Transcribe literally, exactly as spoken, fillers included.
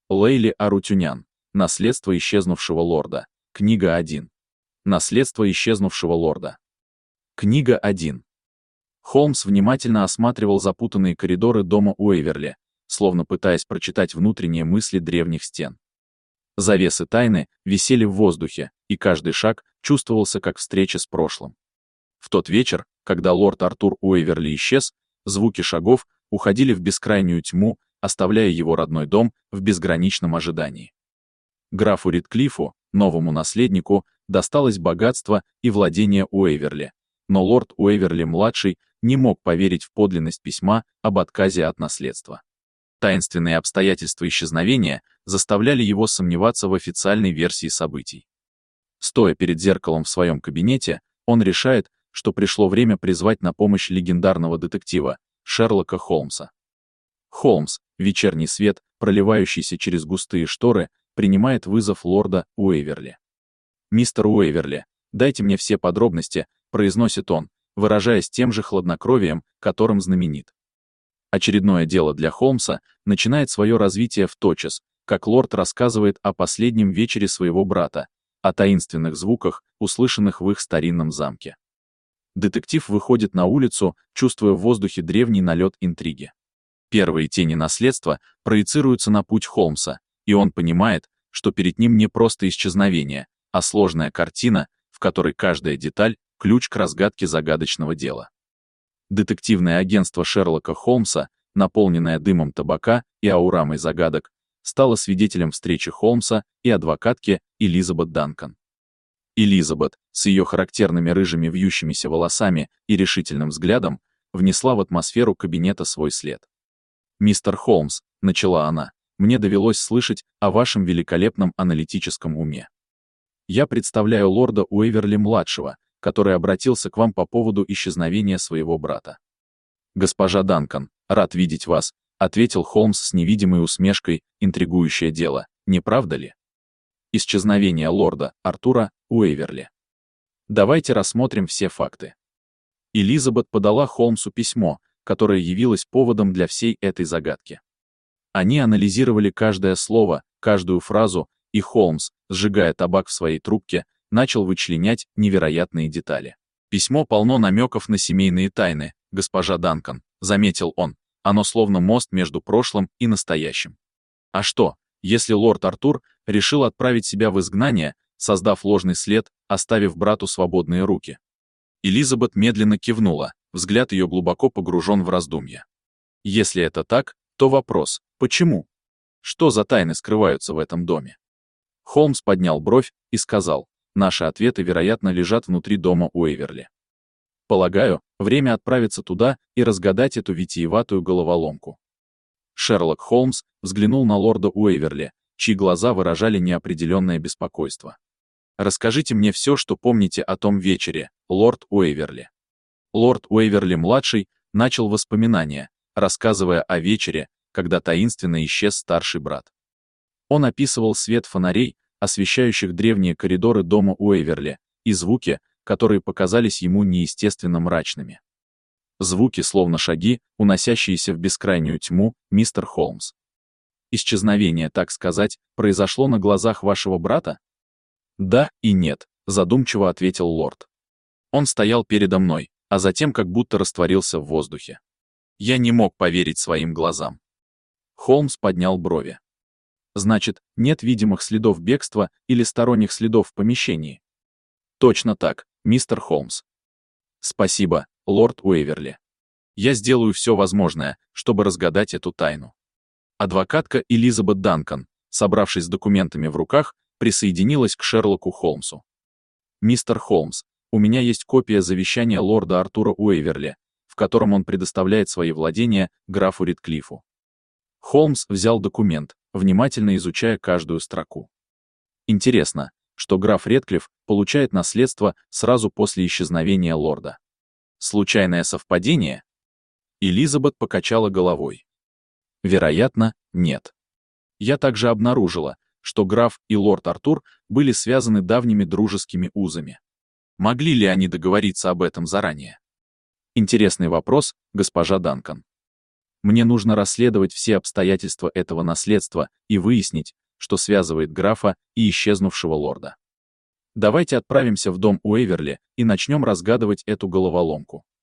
Лейли Арутюнян. Наследство исчезнувшего лорда. Книга один. Наследство исчезнувшего лорда. Книга один. Холмс внимательно осматривал запутанные коридоры дома Уэйверли, словно пытаясь прочитать внутренние мысли древних стен. Завесы тайны висели в воздухе, и каждый шаг чувствовался как встреча с прошлым. В тот вечер, когда лорд Артур Уэйверли исчез, звуки шагов уходили в бескрайнюю тьму, оставляя его родной дом в безграничном ожидании. Графу Редклифу, новому наследнику, досталось богатство и владение Уэйверли, но лорд Уэйверли-младший не мог поверить в подлинность письма об отказе от наследства. Таинственные обстоятельства исчезновения заставляли его сомневаться в официальной версии событий. Стоя перед зеркалом в своем кабинете, он решает, что пришло время призвать на помощь легендарного детектива Шерлока Холмса. Холмс, вечерний свет, проливающийся через густые шторы, принимает вызов лорда Уэйверли. «Мистер Уэйверли, дайте мне все подробности», — произносит он, выражаясь тем же хладнокровием, которым знаменит. Очередное дело для Холмса начинает свое развитие в тотчас, как лорд рассказывает о последнем вечере своего брата, о таинственных звуках, услышанных в их старинном замке. Детектив выходит на улицу, чувствуя в воздухе древний налет интриги. Первые тени наследства проецируются на путь Холмса, и он понимает, что перед ним не просто исчезновение, а сложная картина, в которой каждая деталь — ключ к разгадке загадочного дела. Детективное агентство Шерлока Холмса, наполненное дымом табака и аурамой загадок, стало свидетелем встречи Холмса и адвокатки Элизабет Данкан. Элизабет, с ее характерными рыжими вьющимися волосами и решительным взглядом, внесла в атмосферу кабинета свой след. «Мистер Холмс», — начала она, — «мне довелось слышать о вашем великолепном аналитическом уме. Я представляю лорда Уэйверли-младшего, который обратился к вам по поводу исчезновения своего брата». «Госпожа Данкан, рад видеть вас», — ответил Холмс с невидимой усмешкой, интригующее дело, не правда ли? Исчезновение лорда Артура Уэйверли. Давайте рассмотрим все факты. Элизабет подала Холмсу письмо, которое явилось поводом для всей этой загадки. Они анализировали каждое слово, каждую фразу, и Холмс, сжигая табак в своей трубке, начал вычленять невероятные детали. «Письмо полно намеков на семейные тайны, госпожа Данкан», — заметил он. «Оно словно мост между прошлым и настоящим. А что, если лорд Артур решил отправить себя в изгнание, создав ложный след, оставив брату свободные руки?» Элизабет медленно кивнула, взгляд ее глубоко погружен в раздумья. Если это так, то вопрос, почему? Что за тайны скрываются в этом доме? Холмс поднял бровь и сказал: «Наши ответы, вероятно, лежат внутри дома Уэйверли. Полагаю, время отправиться туда и разгадать эту витиеватую головоломку». Шерлок Холмс взглянул на лорда Уэйверли, чьи глаза выражали неопределенное беспокойство. «Расскажите мне все, что помните о том вечере, лорд Уэйверли». Лорд Уэйверли-младший начал воспоминания, рассказывая о вечере, когда таинственно исчез старший брат. Он описывал свет фонарей, освещающих древние коридоры дома Уэйверли, и звуки, которые показались ему неестественно мрачными. Звуки, словно шаги, уносящиеся в бескрайнюю тьму, мистер Холмс. Исчезновение, так сказать, произошло на глазах вашего брата? Да и нет, задумчиво ответил лорд. Он стоял передо мной, а затем как будто растворился в воздухе. Я не мог поверить своим глазам. Холмс поднял брови. Значит, нет видимых следов бегства или сторонних следов в помещении? Точно так, мистер Холмс. Спасибо, лорд Уэйверли. Я сделаю все возможное, чтобы разгадать эту тайну. Адвокатка Элизабет Данкан, собравшись с документами в руках, присоединилась к Шерлоку Холмсу. Мистер Холмс, у меня есть копия завещания лорда Артура Уэйверли, в котором он предоставляет свои владения графу Редклифу. Холмс взял документ, внимательно изучая каждую строку. Интересно, что граф Редклифф получает наследство сразу после исчезновения лорда. Случайное совпадение? Элизабет покачала головой. Вероятно, нет. Я также обнаружила, что граф и лорд Артур были связаны давними дружескими узами. Могли ли они договориться об этом заранее? Интересный вопрос, госпожа Данкан. Мне нужно расследовать все обстоятельства этого наследства и выяснить, что связывает графа и исчезнувшего лорда. Давайте отправимся в дом Уэверли и начнем разгадывать эту головоломку.